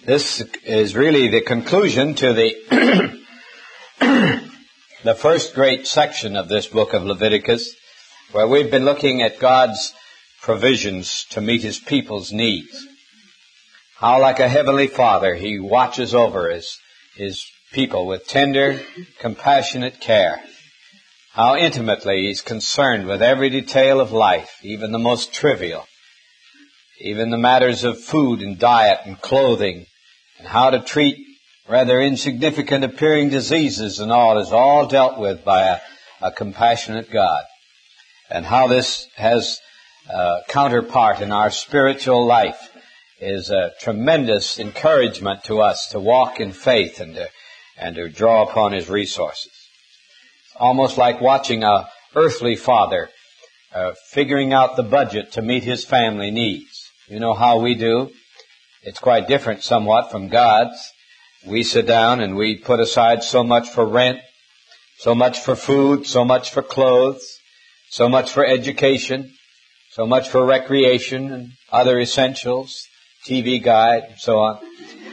This is really the conclusion to the the first great section of this book of Leviticus, where we've been looking at God's provisions to meet His people's needs. How, like a heavenly Father, He watches over His people with tender, compassionate care. How intimately He's concerned with every detail of life, even the most trivial, even the matters of food and diet and clothing, and how to treat rather insignificant appearing diseases and all is all dealt with by a compassionate God. And how this has a counterpart in our spiritual life is a tremendous encouragement to us to walk in faith and to draw upon His resources. It's almost like watching a earthly father figuring out the budget to meet his family needs. You know how we do. It's quite different somewhat from God's. We sit down and we put aside so much for rent, so much for food, so much for clothes, so much for education, so much for recreation and other essentials, TV guide, and so on.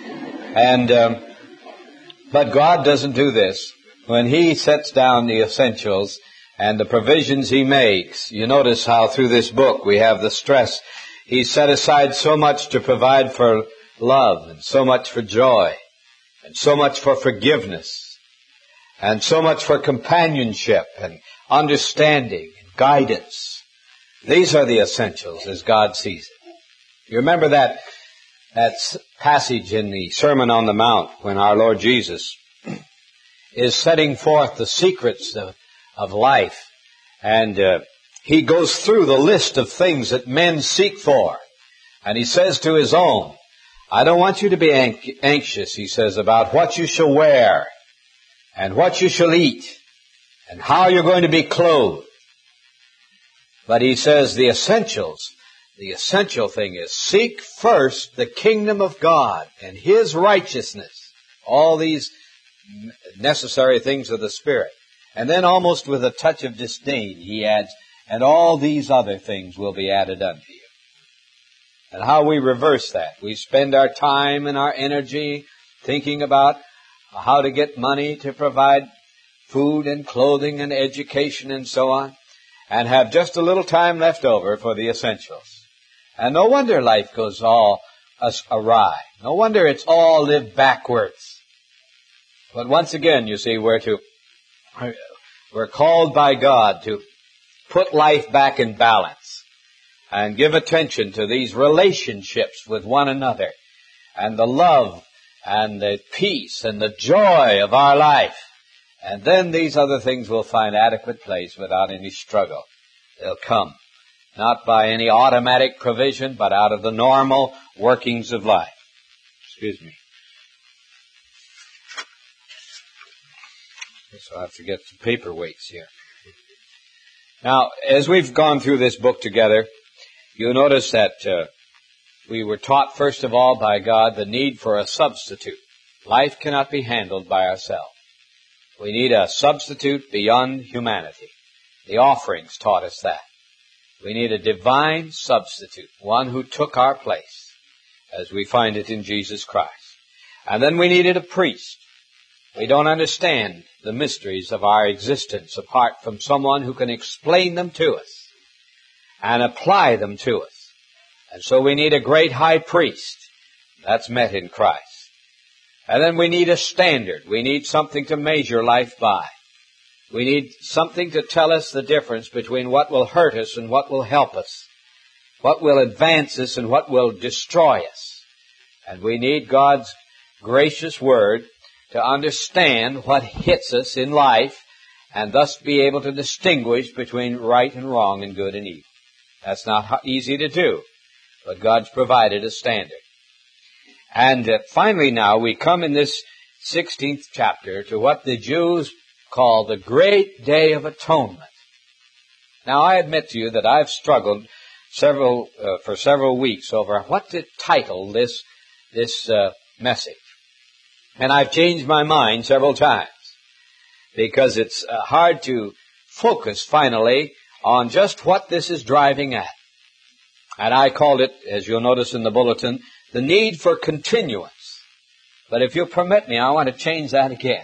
But God doesn't do this. When He sets down the essentials and the provisions He makes, you notice how through this book we have the stress. He set aside so much to provide for love, and so much for joy, and so much for forgiveness, and so much for companionship and understanding and guidance. These are the essentials as God sees it. You remember that passage in the Sermon on the Mount when our Lord Jesus is setting forth the secrets of life, and He goes through the list of things that men seek for. And He says to His own, I don't want you to be anxious, He says, about what you shall wear and what you shall eat and how you're going to be clothed. But He says the essential thing is seek first the kingdom of God and His righteousness. All these necessary things of the Spirit. And then almost with a touch of disdain, He adds, and all these other things will be added unto you. And how we reverse that. We spend our time and our energy thinking about how to get money to provide food and clothing and education and so on, and have just a little time left over for the essentials. And no wonder life goes all awry. No wonder it's all lived backwards. But once again, you see, we're called by God to put life back in balance and give attention to these relationships with one another and the love and the peace and the joy of our life. And then these other things will find adequate place without any struggle. They'll come, not by any automatic provision, but out of the normal workings of life. Excuse me. So I have to get some paperweights here. Now, as we've gone through this book together, you'll notice that we were taught, first of all, by God, the need for a substitute. Life cannot be handled by ourselves. We need a substitute beyond humanity. The offerings taught us that. We need a divine substitute, one who took our place, as we find it in Jesus Christ. And then we needed a priest. We don't understand the mysteries of our existence apart from someone who can explain them to us and apply them to us. And so we need a great high priest. That's met in Christ. And then we need a standard. We need something to measure life by. We need something to tell us the difference between what will hurt us and what will help us, what will advance us and what will destroy us. And we need God's gracious word to understand what hits us in life and thus be able to distinguish between right and wrong and good and evil. That's not easy to do, but God's provided a standard. And finally now we come in this 16th chapter to what the Jews call the Great Day of Atonement. Now I admit to you that I've struggled for several weeks over what to title this message. And I've changed my mind several times because it's hard to focus finally on just what this is driving at. And I called it, as you'll notice in the bulletin, the need for continuance. But if you'll permit me, I want to change that again.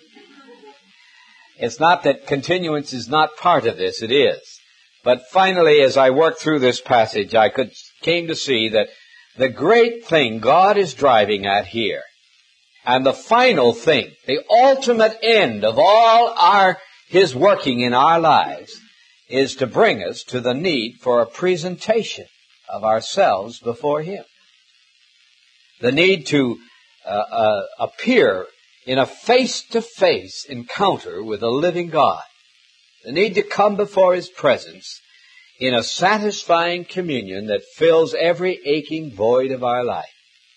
It's not that continuance is not part of this. It is. But finally, as I worked through this passage, I came to see that the great thing God is driving at here, and the final thing, the ultimate end of all His working in our lives, is to bring us to the need for a presentation of ourselves before Him. The need to appear in a face-to-face encounter with the living God. The need to come before His presence in a satisfying communion that fills every aching void of our life.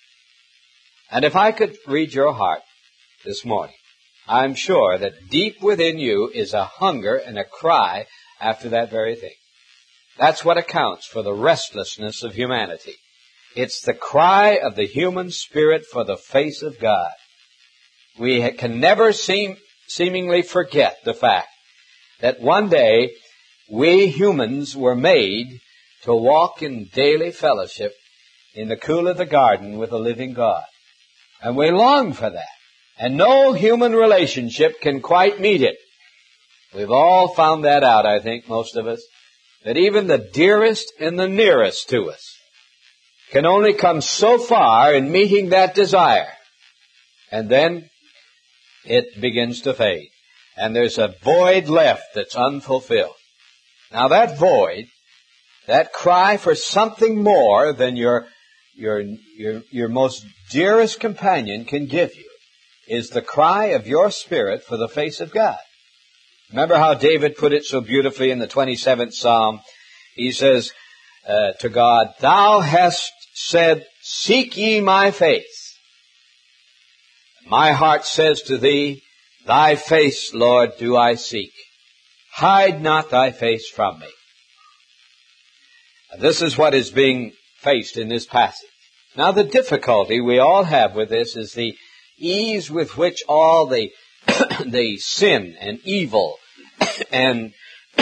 And if I could read your heart this morning, I'm sure that deep within you is a hunger and a cry after that very thing. That's what accounts for the restlessness of humanity. It's the cry of the human spirit for the face of God. We can never seemingly forget the fact that one day we humans were made to walk in daily fellowship in the cool of the garden with the living God. And we long for that. And no human relationship can quite meet it. We've all found that out, I think, most of us, that even the dearest and the nearest to us can only come so far in meeting that desire. And then it begins to fade. And there's a void left that's unfulfilled. Now that void, that cry for something more than your most dearest companion can give you, is the cry of your spirit for the face of God. Remember how David put it so beautifully in the 27th Psalm? He says to God, "Thou hast said, seek ye my face. My heart says to thee, thy face, Lord, do I seek. Hide not thy face from me." This is what is being faced in this passage. Now the difficulty we all have with this is the ease with which all the the sin and evil and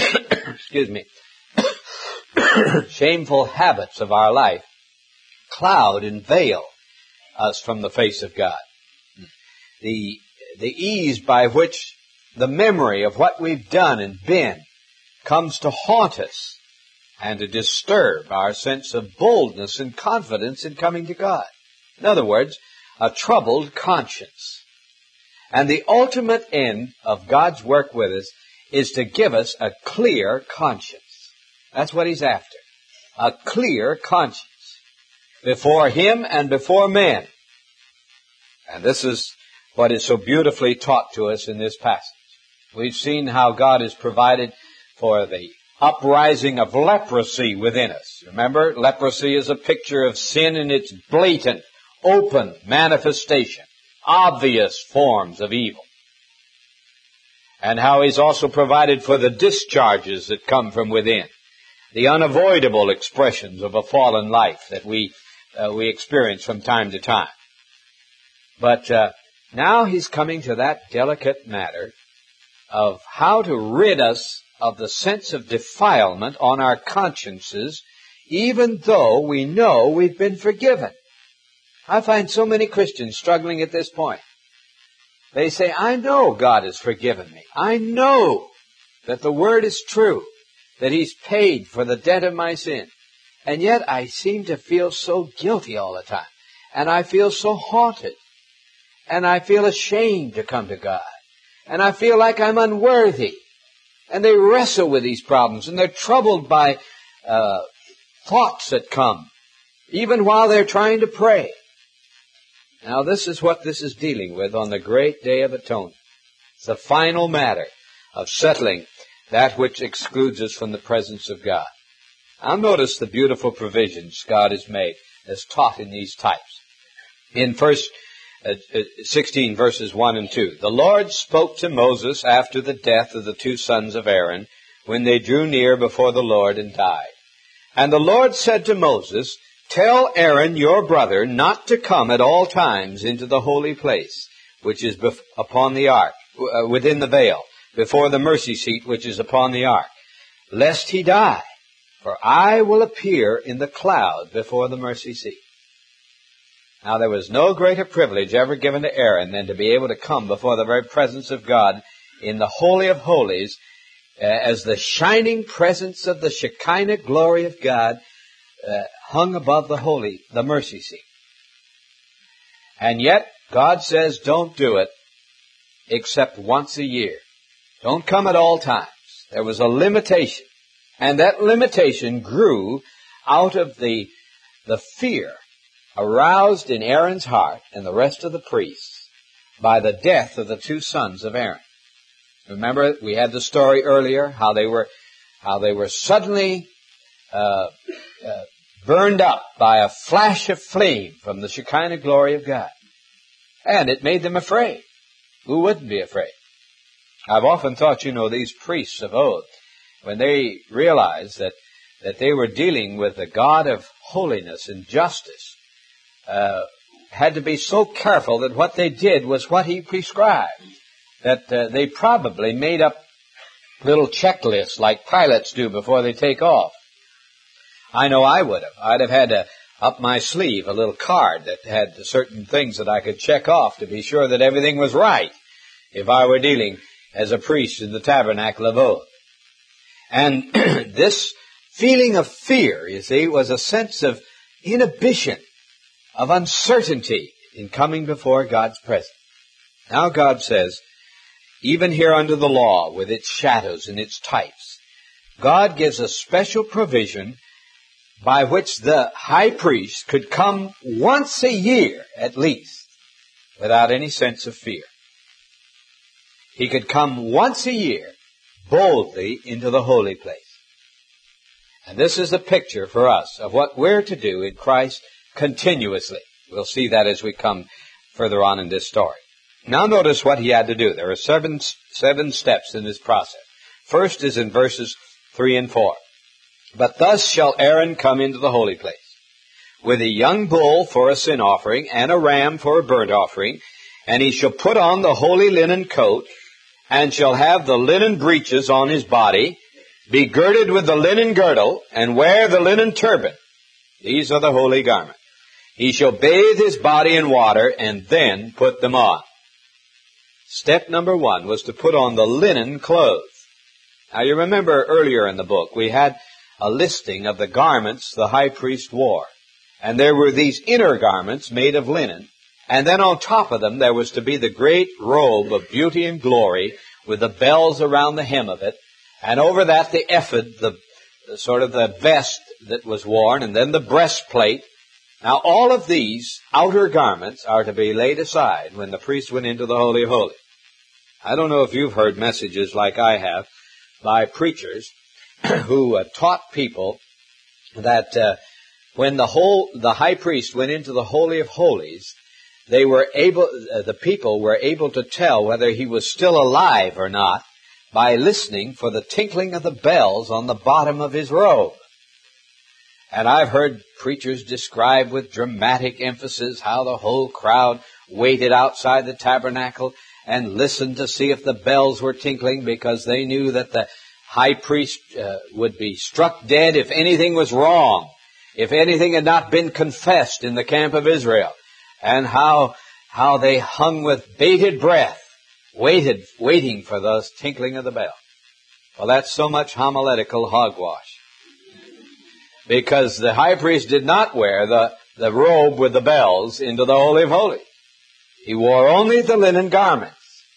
shameful habits of our life cloud and veil us from the face of God. The ease by which the memory of what we've done and been comes to haunt us and to disturb our sense of boldness and confidence in coming to God. In other words, a troubled conscience. And the ultimate end of God's work with us is to give us a clear conscience. That's what He's after. A clear conscience before Him and before men. And this is what is so beautifully taught to us in this passage. We've seen how God has provided for the uprising of leprosy within us. Remember, leprosy is a picture of sin in its blatant, open manifestation, obvious forms of evil. And how He's also provided for the discharges that come from within, the unavoidable expressions of a fallen life that we experience from time to time. But now He's coming to that delicate matter of how to rid us of the sense of defilement on our consciences, even though we know we've been forgiven. I find so many Christians struggling at this point. They say, I know God has forgiven me. I know that the Word is true, that He's paid for the debt of my sin. And yet I seem to feel so guilty all the time. And I feel so haunted. And I feel ashamed to come to God. And I feel like I'm unworthy. And they wrestle with these problems. And they're troubled by thoughts that come, even while they're trying to pray. Now this is what this is dealing with on the great day of atonement. It's the final matter of settling that which excludes us from the presence of God. Now notice the beautiful provisions God has made as taught in these types. In verse 16 verses 1 and 2. The Lord spoke to Moses after the death of the two sons of Aaron, when they drew near before the Lord and died. And the Lord said to Moses, Tell Aaron your brother not to come at all times into the holy place, which is upon the ark, within the veil, before the mercy seat which is upon the ark, lest he die. For I will appear in the cloud before the mercy seat. Now there was no greater privilege ever given to Aaron than to be able to come before the very presence of God in the Holy of Holies as the shining presence of the Shekinah glory of God hung above the mercy seat. And yet, God says, don't do it except once a year. Don't come at all times. There was a limitation. And that limitation grew out of the fear aroused in Aaron's heart and the rest of the priests by the death of the two sons of Aaron. Remember, we had the story earlier, how they were suddenly burned up by a flash of flame from the Shekinah glory of God. And it made them afraid. Who wouldn't be afraid? I've often thought, these priests of old, when they realized that they were dealing with the God of holiness and justice, had to be so careful that what they did was what he prescribed. That they probably made up little checklists like pilots do before they take off. I know I would have. I'd have had up my sleeve a little card that had certain things that I could check off to be sure that everything was right if I were dealing as a priest in the tabernacle of old. And this feeling of fear, was a sense of inhibition, of uncertainty in coming before God's presence. Now God says, even here under the law with its shadows and its types, God gives a special provision by which the high priest could come once a year at least without any sense of fear. He could come once a year boldly into the holy place. And this is a picture for us of what we're to do in Christ continuously. We'll see that as we come further on in this story. Now notice what he had to do. There are seven steps in this process. First is in verses 3 and 4. But thus shall Aaron come into the holy place, with a young bull for a sin offering, and a ram for a burnt offering, and he shall put on the holy linen coat, and shall have the linen breeches on his body, be girded with the linen girdle, and wear the linen turban. These are the holy garments. He shall bathe his body in water, and then put them on. Step number 1 was to put on the linen clothes. Now you remember earlier in the book, we had a listing of the garments the high priest wore. And there were these inner garments made of linen. And then on top of them, there was to be the great robe of beauty and glory with the bells around the hem of it. And over that, the ephod, the sort of the vest that was worn, and then the breastplate. Now, all of these outer garments are to be laid aside when the priest went into the Holy of Holies. I don't know if you've heard messages like I have by preachers who taught people that when the high priest went into the Holy of Holies, the people were able to tell whether he was still alive or not by listening for the tinkling of the bells on the bottom of his robe. And I've heard preachers describe with dramatic emphasis how the whole crowd waited outside the tabernacle and listened to see if the bells were tinkling, because they knew that the high priest would be struck dead if anything was wrong, if anything had not been confessed in the camp of Israel, and how they hung with bated breath, waiting for the tinkling of the bell. Well, that's so much homiletical hogwash, because the high priest did not wear the robe with the bells into the Holy of Holies. He wore only the linen garments.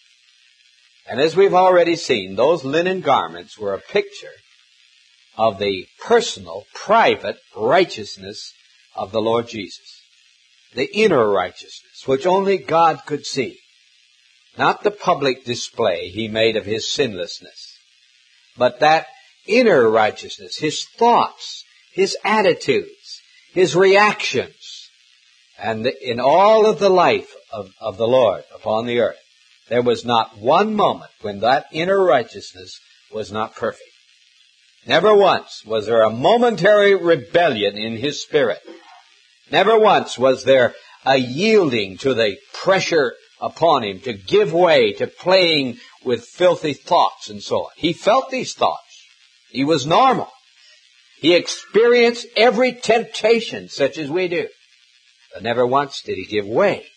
And as we've already seen, those linen garments were a picture of the personal, private righteousness of the Lord Jesus. The inner righteousness, which only God could see. Not the public display he made of his sinlessness, but that inner righteousness, his thoughts, his attitudes, his reactions. And in all of the life of the Lord upon the earth, there was not one moment when that inner righteousness was not perfect. Never once was there a momentary rebellion in his spirit. Never once was there a yielding to the pressure upon him to give way to playing with filthy thoughts and so on. He felt these thoughts. He was normal. He experienced every temptation such as we do. But never once did he give way.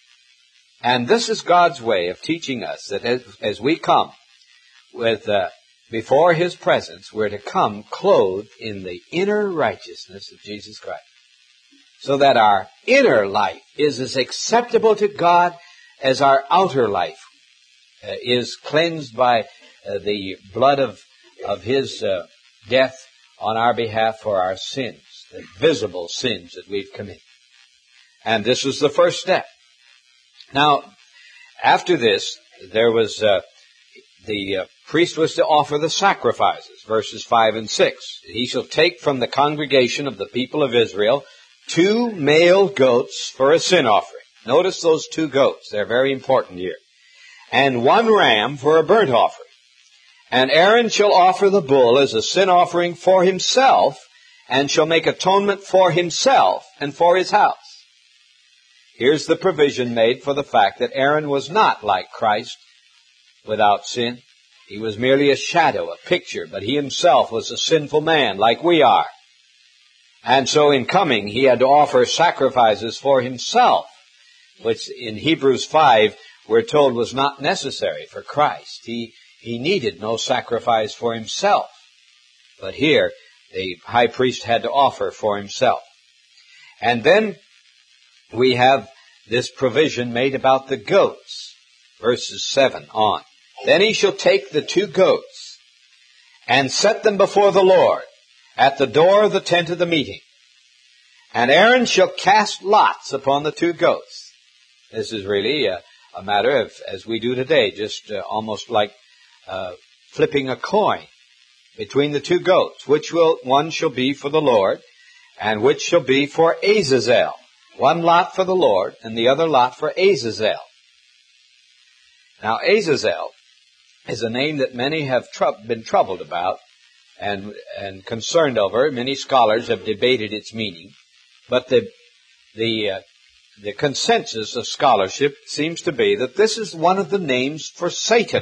And this is God's way of teaching us that as we come with before His presence, we're to come clothed in the inner righteousness of Jesus Christ, so that our inner life is as acceptable to God as our outer life is cleansed by the blood of His death on our behalf for our sins, the visible sins that we've committed. And this was the first step. Now, after this, there was the priest was to offer the sacrifices, verses 5 and 6. He shall take from the congregation of the people of Israel 2 male goats for a sin offering. Notice those 2 goats. They're very important here. And 1 ram for a burnt offering. And Aaron shall offer the bull as a sin offering for himself, and shall make atonement for himself and for his house. Here's the provision made for the fact that Aaron was not like Christ without sin. He was merely a shadow, a picture, but he himself was a sinful man like we are. And so in coming, he had to offer sacrifices for himself, which in Hebrews 5 we're told was not necessary for Christ. He needed no sacrifice for himself. But here, the high priest had to offer for himself. And then we have this provision made about the goats, verses 7 on. Then he shall take the 2 goats and set them before the Lord at the door of the tent of the meeting. And Aaron shall cast lots upon the 2 goats. This is really a matter of, as we do today, just almost like flipping a coin between the 2 goats. One shall be for the Lord, and which shall be for Azazel. 1 lot for the Lord, and the other lot for Azazel. Now, Azazel is a name that many have been troubled about and concerned over. Many scholars have debated its meaning. But the consensus of scholarship seems to be that this is one of the names for Satan.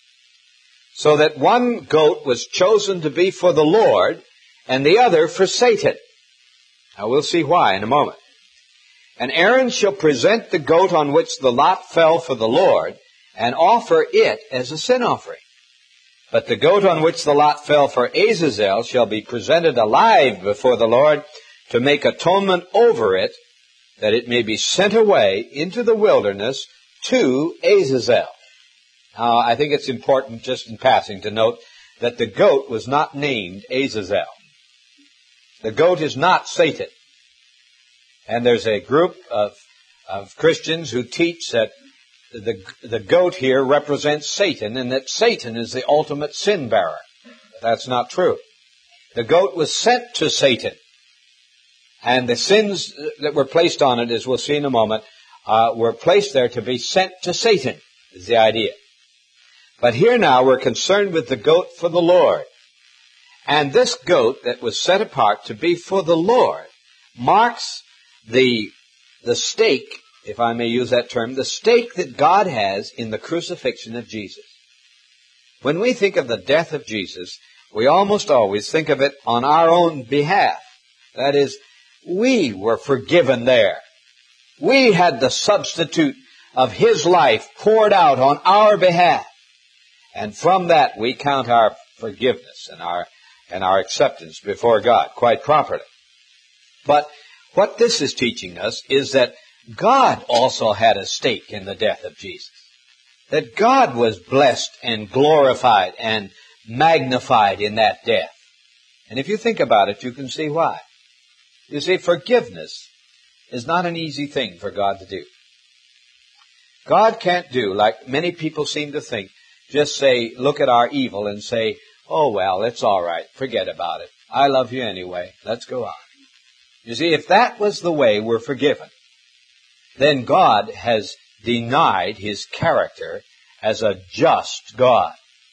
So that 1 goat was chosen to be for the Lord and the other for Satan. Now we'll see why in a moment. And Aaron shall present the goat on which the lot fell for the Lord and offer it as a sin offering. But the goat on which the lot fell for Azazel shall be presented alive before the Lord to make atonement over it, that it may be sent away into the wilderness to Azazel. Now, I think it's important, just in passing, to note that the goat was not named Azazel. The goat is not Satan. And there's a group of Christians who teach that the goat here represents Satan, and that Satan is the ultimate sin bearer. That's not true. The goat was sent to Satan. And the sins that were placed on it, as we'll see in a moment, were placed there to be sent to Satan, is the idea. But here now we're concerned with the goat for the Lord. And this goat that was set apart to be for the Lord marks the stake, if I may use that term, the stake that God has in the crucifixion of Jesus. When we think of the death of Jesus, we almost always think of it on our own behalf. That is, we were forgiven there. We had the substitute of His life poured out on our behalf. And from that we count our forgiveness and our acceptance before God quite properly. But what this is teaching us is that God also had a stake in the death of Jesus. That God was blessed and glorified and magnified in that death. And if you think about it, you can see why. You see, forgiveness is not an easy thing for God to do. God can't do, like many people seem to think, just say, look at our evil and say, oh well, it's all right, forget about it. I love you anyway, let's go on. You see, if that was the way we're forgiven, then God has denied His character as a just God.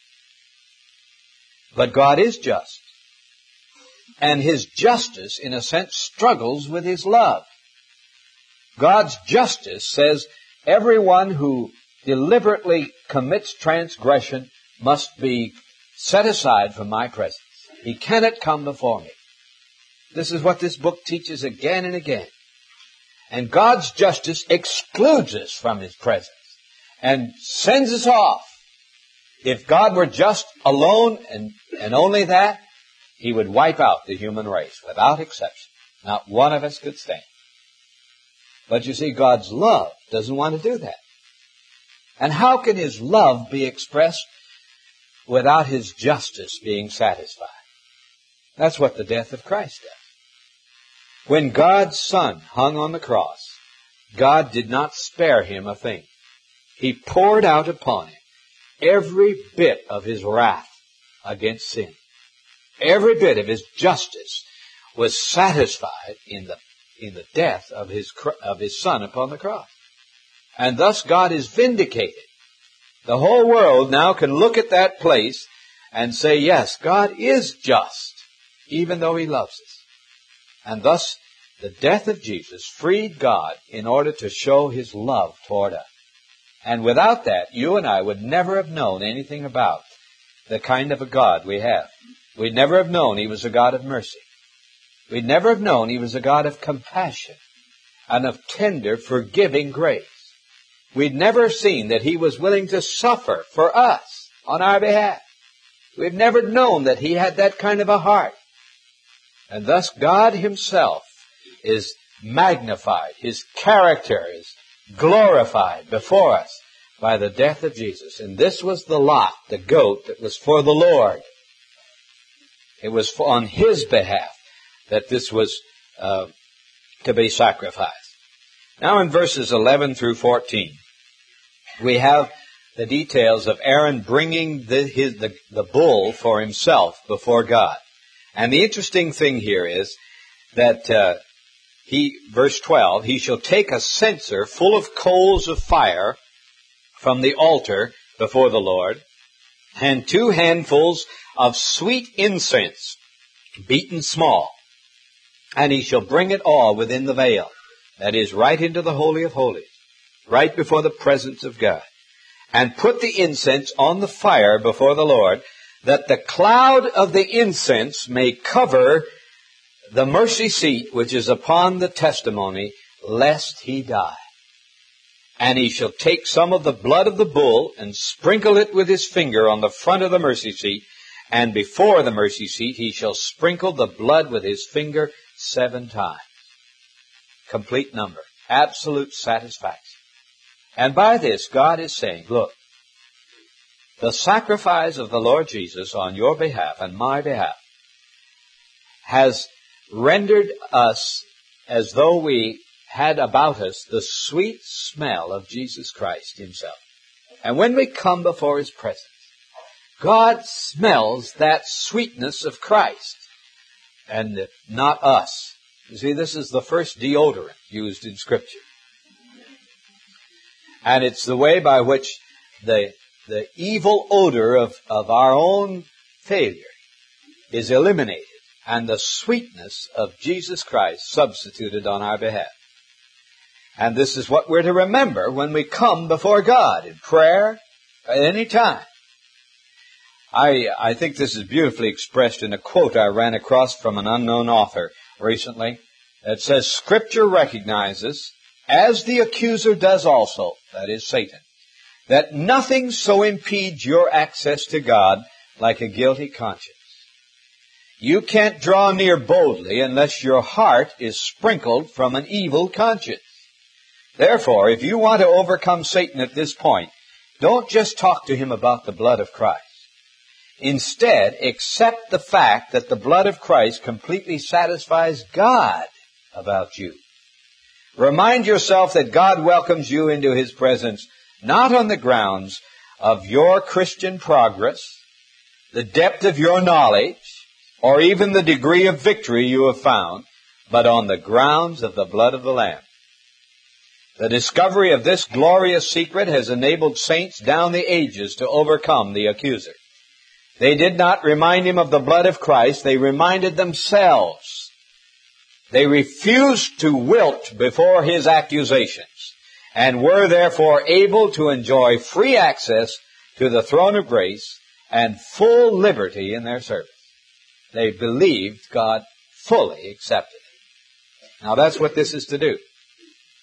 But God is just. And His justice, in a sense, struggles with His love. God's justice says everyone who deliberately commits transgression must be set aside from my presence. He cannot come before me. This is what this book teaches again and again. And God's justice excludes us from His presence and sends us off. If God were just alone and only that, He would wipe out the human race without exception. Not one of us could stand. But you see, God's love doesn't want to do that. And how can His love be expressed without His justice being satisfied? That's what the death of Christ does. When God's Son hung on the cross, God did not spare Him a thing. He poured out upon Him every bit of His wrath against sin. Every bit of His justice was satisfied in the death of His Son upon the cross. And thus God is vindicated. The whole world now can look at that place and say, yes, God is just, even though He loves us. And thus, the death of Jesus freed God in order to show His love toward us. And without that, you and I would never have known anything about the kind of a God we have. We'd never have known He was a God of mercy. We'd never have known He was a God of compassion and of tender, forgiving grace. We'd never have seen that He was willing to suffer for us on our behalf. We've never known that He had that kind of a heart. And thus God Himself is magnified. His character is glorified before us by the death of Jesus. And this was the lot, the goat, that was for the Lord. It was on His behalf that this was to be sacrificed. Now in verses 11 through 14, we have the details of Aaron bringing the bull for himself before God. And the interesting thing here is that verse 12, he shall take a censer full of coals of fire from the altar before the Lord, and 2 handfuls of sweet incense, beaten small. And he shall bring it all within the veil, that is, right into the Holy of Holies, right before the presence of God, and put the incense on the fire before the Lord, that the cloud of the incense may cover the mercy seat which is upon the testimony, lest he die. And he shall take some of the blood of the bull and sprinkle it with his finger on the front of the mercy seat, and before the mercy seat he shall sprinkle the blood with his finger 7 times. Complete number. Absolute satisfaction. And by this, God is saying, look, the sacrifice of the Lord Jesus on your behalf and my behalf has rendered us as though we had about us the sweet smell of Jesus Christ Himself. And when we come before His presence, God smells that sweetness of Christ and not us. You see, this is the first deodorant used in Scripture. And it's the way by which the evil odor of our own failure is eliminated, and the sweetness of Jesus Christ substituted on our behalf. And this is what we're to remember when we come before God in prayer at any time. I think this is beautifully expressed in a quote I ran across from an unknown author recently that says, Scripture recognizes, as the accuser does also, that is Satan, that nothing so impedes your access to God like a guilty conscience. You can't draw near boldly unless your heart is sprinkled from an evil conscience. Therefore, if you want to overcome Satan at this point, don't just talk to him about the blood of Christ. Instead, accept the fact that the blood of Christ completely satisfies God about you. Remind yourself that God welcomes you into His presence not on the grounds of your Christian progress, the depth of your knowledge, or even the degree of victory you have found, but on the grounds of the blood of the Lamb. The discovery of this glorious secret has enabled saints down the ages to overcome the accuser. They did not remind him of the blood of Christ, they reminded themselves. They refused to wilt before his accusations, and were therefore able to enjoy free access to the throne of grace and full liberty in their service. They believed God fully accepted it. Now that's what this is to do.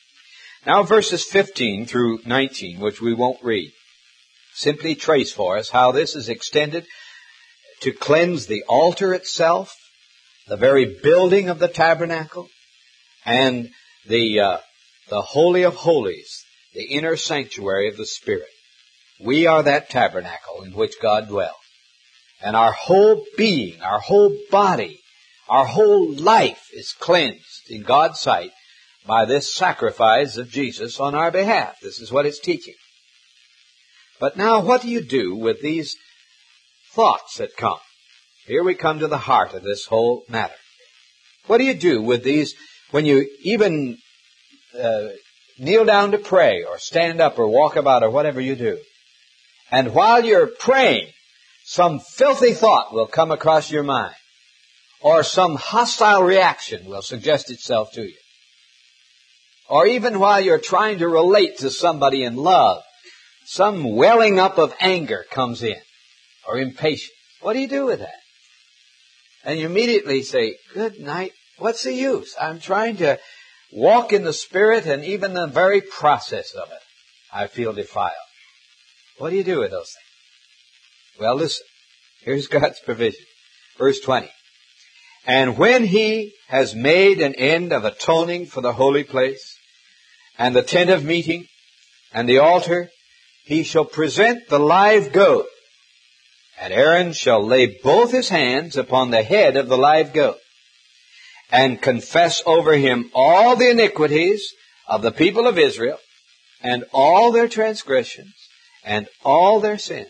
Now verses 15 through 19, which we won't read, simply trace for us how this is extended to cleanse the altar itself, the very building of the tabernacle, and the Holy of Holies, the inner sanctuary of the Spirit. We are that tabernacle in which God dwells. And our whole being, our whole body, our whole life is cleansed in God's sight by this sacrifice of Jesus on our behalf. This is what it's teaching. But now what do you do with these thoughts that come? Here we come to the heart of this whole matter. What do you do with these when you even kneel down to pray or stand up or walk about or whatever you do? And while you're praying, some filthy thought will come across your mind, or some hostile reaction will suggest itself to you. Or even while you're trying to relate to somebody in love, some welling up of anger comes in, or impatience. What do you do with that? And you immediately say, good night, what's the use? I'm trying to walk in the Spirit, and even the very process of it, I feel defiled. What do you do with those things? Well, listen. Here's God's provision. Verse 20. And when he has made an end of atoning for the holy place, and the tent of meeting, and the altar, he shall present the live goat. And Aaron shall lay both his hands upon the head of the live goat, and confess over him all the iniquities of the people of Israel, and all their transgressions, and all their sins.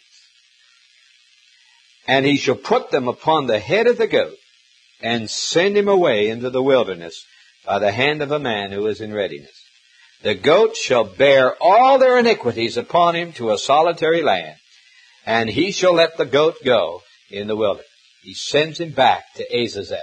And he shall put them upon the head of the goat, and send him away into the wilderness by the hand of a man who is in readiness. The goat shall bear all their iniquities upon him to a solitary land, and he shall let the goat go in the wilderness. He sends him back to Azazel.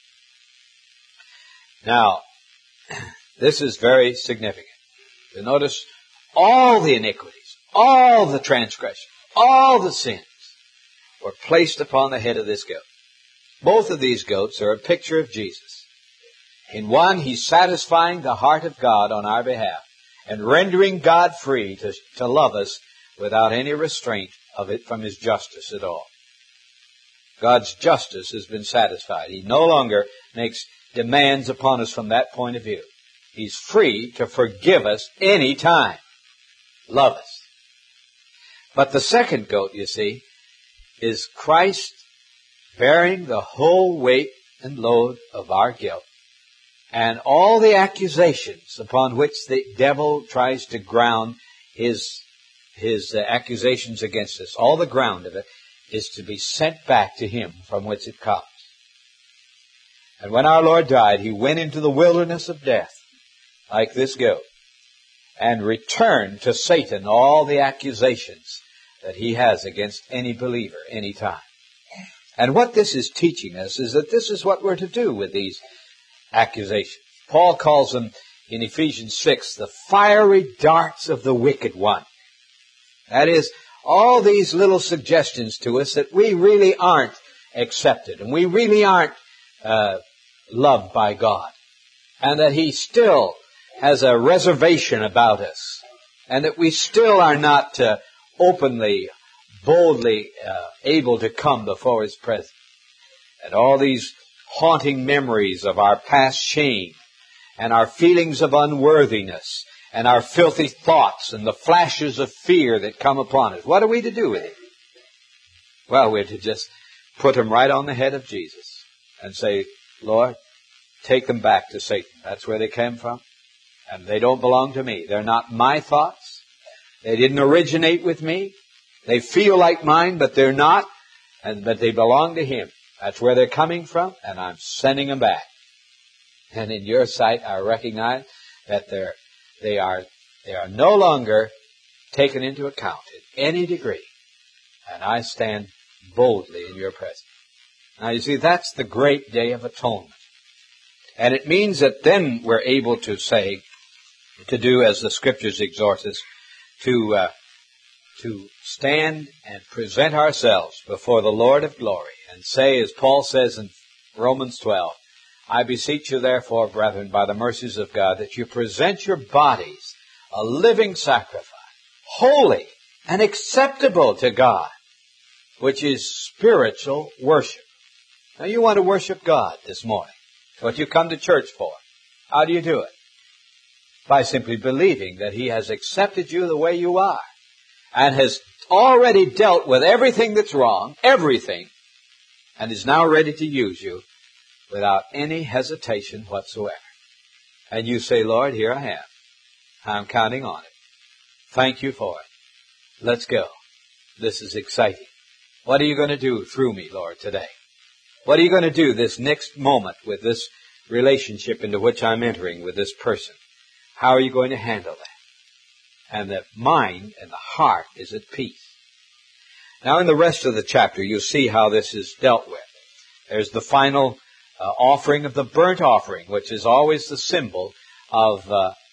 Now, this is very significant. You notice all the iniquities, all the transgressions, all the sins were placed upon the head of this goat. Both of these goats are a picture of Jesus. In one, he's satisfying the heart of God on our behalf and rendering God free to love us without any restraint of it from his justice at all. God's justice has been satisfied. He no longer makes demands upon us from that point of view. He's free to forgive us any time. Love us. But the second goat, you see, is Christ bearing the whole weight and load of our guilt, and all the accusations upon which the devil tries to ground his accusations against us. All the ground of it is to be sent back to him from whence it comes. And when our Lord died, he went into the wilderness of death, like this goat, and returned to Satan all the accusations that he has against any believer any time. And what this is teaching us is that this is what we're to do with these accusations. Paul calls them in Ephesians 6 the fiery darts of the wicked one. That is, all these little suggestions to us that we really aren't accepted and we really aren't loved by God, and that he still has a reservation about us, and that we still are not openly, boldly able to come before his presence. And all these haunting memories of our past shame, and our feelings of unworthiness, and our filthy thoughts, and the flashes of fear that come upon us. What are we to do with it? Well, we're to just put them right on the head of Jesus and say, Lord, take them back to Satan. That's where they came from. And they don't belong to me. They're not my thoughts. They didn't originate with me. They feel like mine, but they're not. But they belong to him. That's where they're coming from, and I'm sending them back. And in your sight, I recognize that they are no longer taken into account in any degree. And I stand boldly in your presence. Now, you see, that's the great day of atonement. And it means that then we're able to say, to do as the Scriptures exhort us, to stand and present ourselves before the Lord of glory and say, as Paul says in Romans 12, I beseech you therefore, brethren, by the mercies of God, that you present your bodies a living sacrifice, holy and acceptable to God, which is spiritual worship. Now you want to worship God this morning. It's what you come to church for. How do you do it? By simply believing that He has accepted you the way you are and has already dealt with everything that's wrong, everything, and is now ready to use you without any hesitation whatsoever. And you say, Lord, here I am. I'm counting on it. Thank you for it. Let's go. This is exciting. What are you going to do through me, Lord, today? What are you going to do this next moment with this relationship into which I'm entering with this person? How are you going to handle that? And the mind and the heart is at peace. Now in the rest of the chapter, you'll see how this is dealt with. There's the final offering of the burnt offering, which is always the symbol of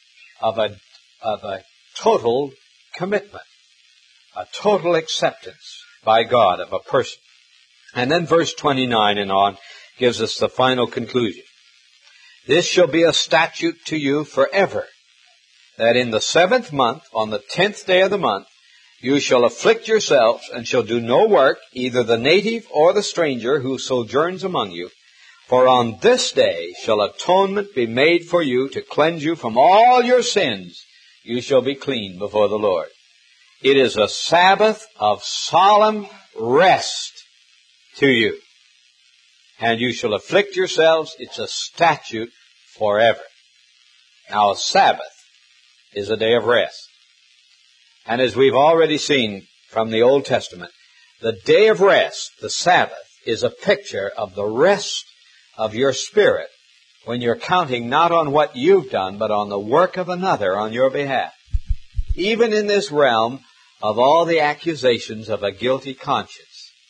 a total commitment, a total acceptance by God of a person. And then verse 29 and on gives us the final conclusion. This shall be a statute to you forever, that in the 7th month, on the 10th day of the month, you shall afflict yourselves and shall do no work, either the native or the stranger who sojourns among you. For on this day shall atonement be made for you to cleanse you from all your sins. You shall be clean before the Lord. It is a Sabbath of solemn rest to you. And you shall afflict yourselves. It's a statute forever. Now a Sabbath is a day of rest. And as we've already seen from the Old Testament, the day of rest, the Sabbath, is a picture of the rest of your spirit when you're counting not on what you've done, but on the work of another on your behalf. Even in this realm of all the accusations of a guilty conscience.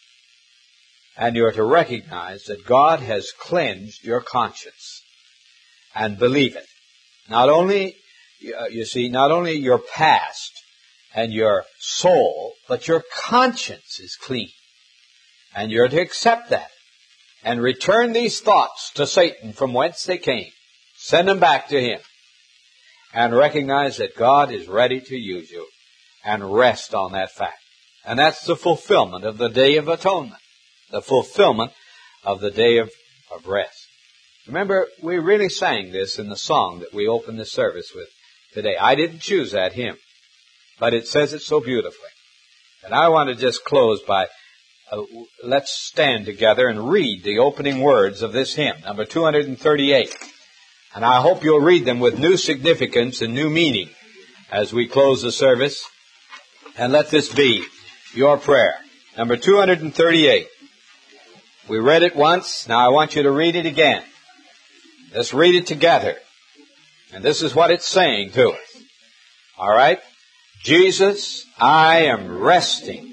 And you're to recognize that God has cleansed your conscience. And believe it. Not only, you see, not only your past and your soul, but your conscience is clean. And you're to accept that. And return these thoughts to Satan from whence they came. Send them back to him. And recognize that God is ready to use you. And rest on that fact. And that's the fulfillment of the Day of Atonement. The fulfillment of the day of rest. Remember, we really sang this in the song that we opened the service with today. I didn't choose that hymn, but it says it so beautifully. And I want to just close by, let's stand together and read the opening words of this hymn, number 238. And I hope you'll read them with new significance and new meaning as we close the service. And let this be your prayer. Number 238. We read it once. Now I want you to read it again. Let's read it together. And this is what it's saying to us. All right? Jesus, I am resting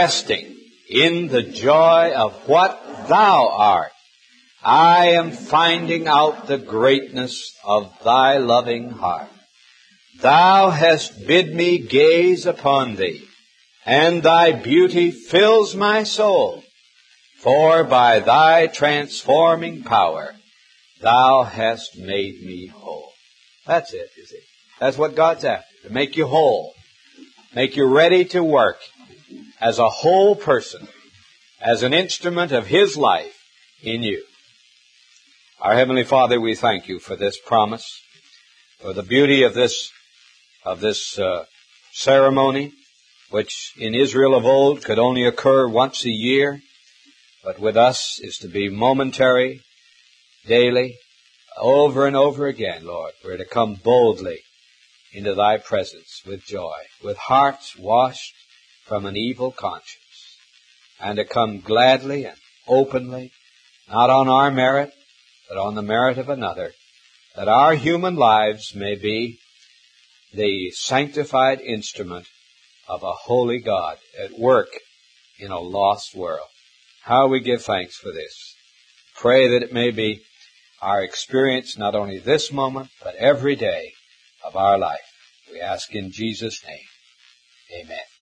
in the joy of what Thou art. I am finding out the greatness of Thy loving heart. Thou hast bid me gaze upon Thee, and Thy beauty fills my soul. For by Thy transforming power, Thou hast made me whole. That's it, you see. That's what God's after, to make you whole. Make you ready to work as a whole person, as an instrument of His life in you. Our Heavenly Father, we thank You for this promise, for the beauty of this ceremony, which in Israel of old could only occur once a year, but with us is to be momentary, daily, over and over again, Lord. We're to come boldly into Thy presence with joy, with hearts washed from an evil conscience, and to come gladly and openly, not on our merit, but on the merit of another, that our human lives may be the sanctified instrument of a holy God at work in a lost world. How we give thanks for this. Pray that it may be our experience not only this moment, but every day of our life. We ask in Jesus' name. Amen.